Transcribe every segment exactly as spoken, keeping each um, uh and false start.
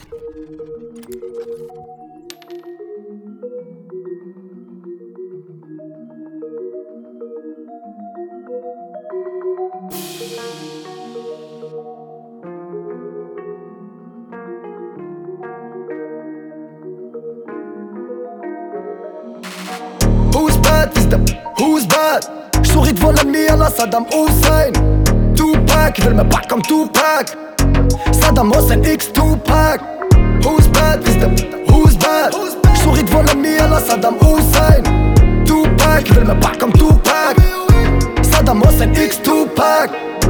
Who's bad, fils de who's bad? J'souris devant l'ennemi à la Saddam Hussein. Tupac, ils veulent me battre comme Tupac. Saddam Hussein X Tupac. Who's bad, fils de who's bad? J'souris devant l'ennemi à la Saddam Hussein. Tupac, ils veulent me battre comme Tupac. Saddam Hussein X Tupac.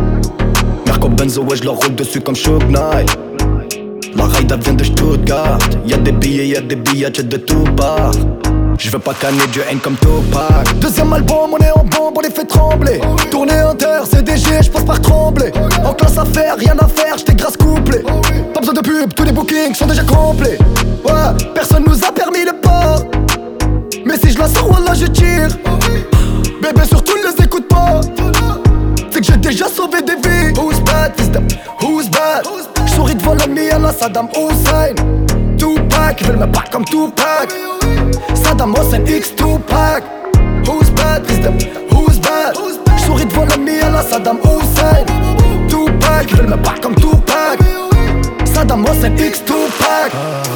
Merco Benzo, ouais j'leur roule dessus comme Shook Knight. La raida vient de Stuttgart. Y'a des billets, y'a des billets de tout part. Je veux pas canner du haine comme Tupac. Deuxième album, on est en bombe, on les fait trembler. Tourner en terre, C D G, j'passe par trembler. En classe à faire, rien à faire, j't'ai grâce couplé. Pas besoin de pub, tous les bookings sont déjà complets. Ouais, personne nous a permis le port. Mais si je la sors, wallah je tire. Bébé surtout ne les écoute pas. C'est que j'ai déjà sauvé des vies. Who's bad, fils de who's bad? J'souris devant l'ennemi à la Saddam Hussein. Tupac, ils veulent me battre comme Tupac. Saddam Hussein X Tupac. Who's bad, fils de who's bad? J'souris devant l'ennemi à la Saddam Hussein. Tupac, ils veulent me battre comme Tupac. Saddam Hussein X Tupac.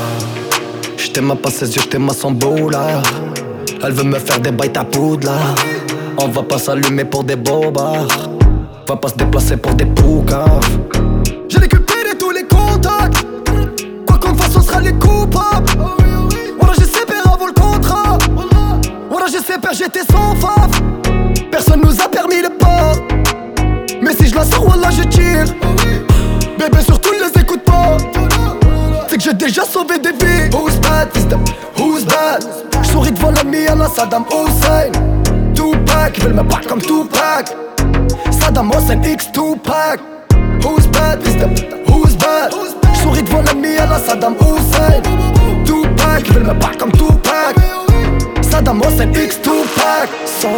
J't'aime pas ses yeux, j't'aime à son beau là. Elle veut me faire des bails à poudre là. On va pas s'allumer pour des bobards. Va pas se déplacer pour des poucaves. J'ai récupéré tous les contacts. Quoi qu'on fasse, on sera les coupables. Voilà, j'ai C P R avant le contrat. Voilà, j'ai C P R, j'étais sans faf. Personne nous a permis le port. Mais si je la sors, voilà, je tire. Bébé, surtout ne les écoute pas. C'est que j'ai déjà sauvé des vies. Who's bad, fils de who's bad? J'souris devant l'ennemi à la Saddam Hussein. Tupac, ils veulent me battre comme Tupac. Saddam Hussein X Tupac. Who's bad, fils de who's bad? J'souris devant l'ennemi à la Saddam Hussein. Tupac, ils veulent me battre comme Tupac. Saddam Hussein X Tupac.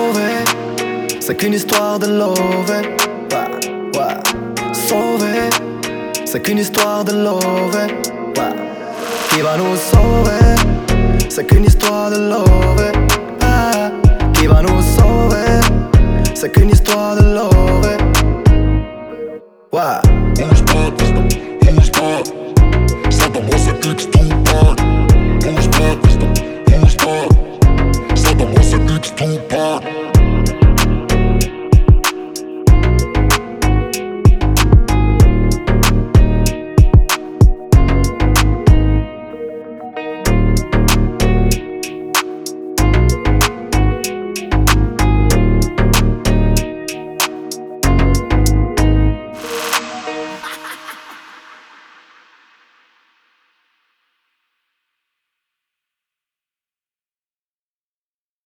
Sauvé, c'est qu'une histoire de love. Ouais, ouais. Sauvé, c'est qu'une histoire de love. Ouais. Qui va nous sauver? C'est qu'une histoire de love. Ouais. Qui va nous sauver? C'est qu'une histoire de love. Ouais.